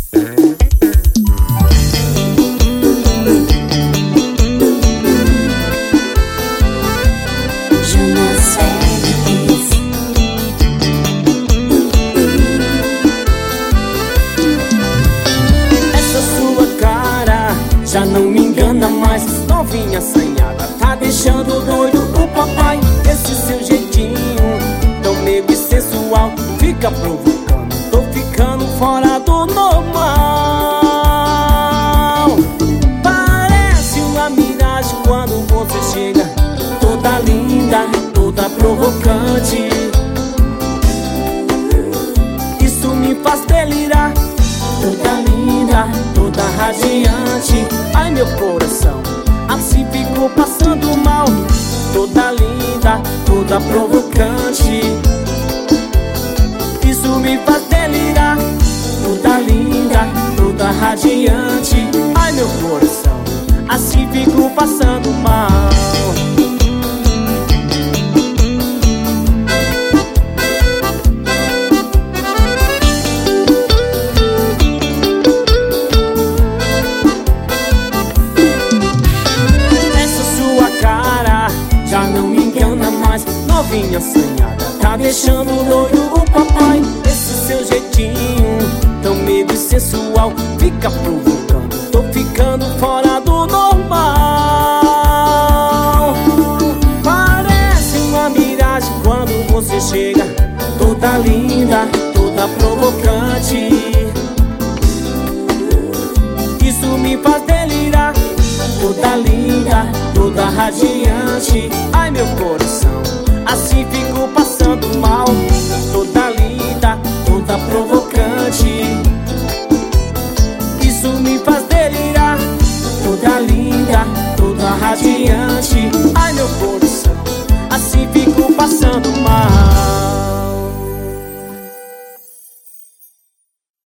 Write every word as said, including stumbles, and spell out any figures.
Já não me engana mais, novinha assanhada, tá deixando doido o papai. Esse seu jeitinho tão meio sensual fica provocando, tô ficando fora do normal. Parece uma miragem quando você chega, toda linda, toda provocante. Isso me faz delirar, toda linda, toda radiante. Ai, meu coração, assim ficou passando mal. Toda linda, toda provocante. Isso me faz delirar, toda linda, toda radiante. Ai, meu coração, assim ficou passando mal. Já não me engana mais, novinha assanhada, tá deixando doido o papai. Esse seu jeitinho tão meio sensual fica provocando, tô ficando fora do normal. Parece uma miragem quando você chega, toda linda, toda provocante. Isso me faz delirar, toda linda, toda radiante. Ai, meu coração, assim fico passando mal. Toda linda, toda provocante. Isso me faz delirar, toda linda, toda radiante.